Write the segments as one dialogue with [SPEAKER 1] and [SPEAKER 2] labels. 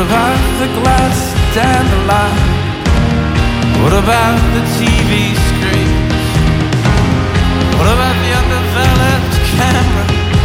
[SPEAKER 1] about the glass dandelion? What about the TV screens? What about the underdeveloped camera?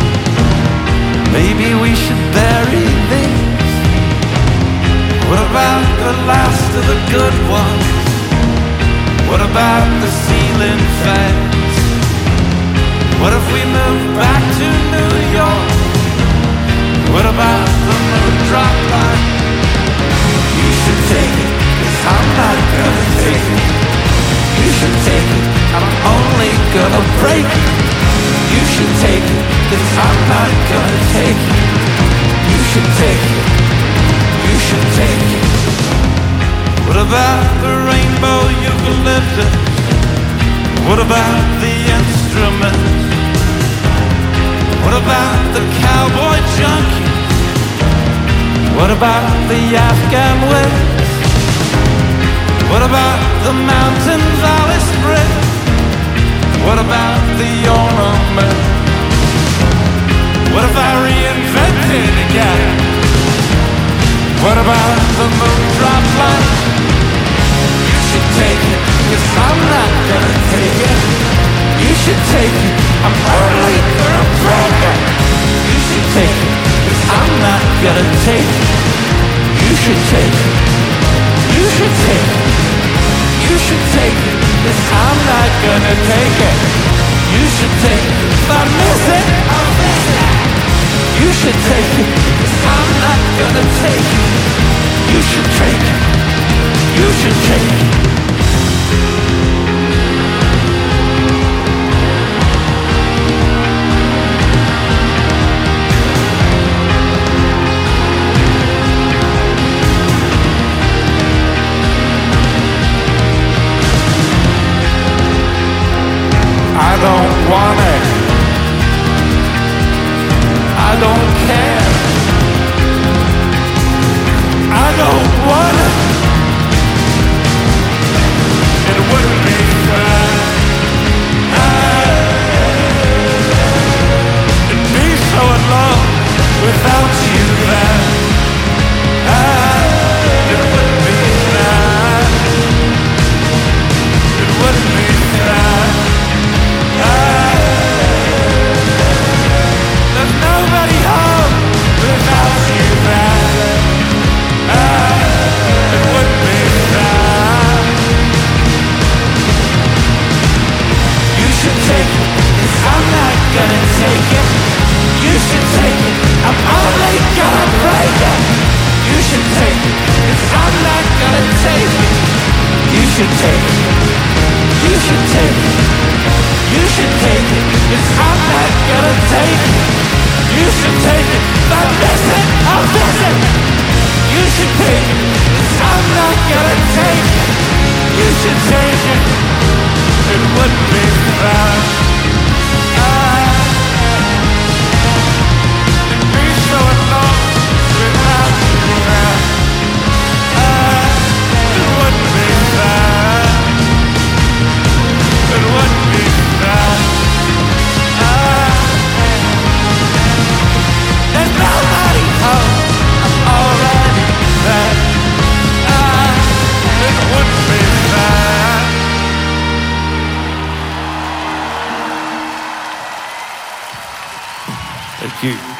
[SPEAKER 1] Maybe we should bury these. What about the last of the good ones? What about the ceiling fans? What if we move back to New York? What about the moon drop line? You should take it, 'cause I'm not gonna take it. You should take it, I'm only gonna break it. You should take it, 'cause I'm not gonna take it. You should take it, you should take it. What about the rainbow eucalyptus? What about the instruments? What about the cowboy junkie? What about the Afghan winds? What about the mountain valley spring? What about the ornament? What if I reinvented again? What about the moon drop line? You should take it, 'cause I'm not gonna take it. You should take it, I'm only gonna break it. You should take it, 'cause I'm not gonna take it. You should take it, you should take it. You should take it, 'cause I'm not gonna take it. You should take it, if I miss it, I'll miss it. You should take it, 'cause I'm not gonna take it. You should take it, you should take it. I don't want it. I don't care. I don't want it. It wouldn't be fair. It'd be so alone without you there. It wouldn't be fair. It wouldn't be fair. There's nobody home without you there. It wouldn't be fair. You should take it, 'cause I'm not gonna take it. You should take it, I'm only gonna break it. You should take it, 'cause I'm not gonna take it. You should take it, you should take it. You should take it, 'cause I'm not gonna take it. You should take it, if I miss it, I'll miss it. You should take it, 'cause I'm not gonna take it. You should take it, it wouldn't be fair. It'd be so alone without you there. It wouldn't be fair. It wouldn't be fair. There's nobody home, I'm already there. It wouldn't be fair. Thank you.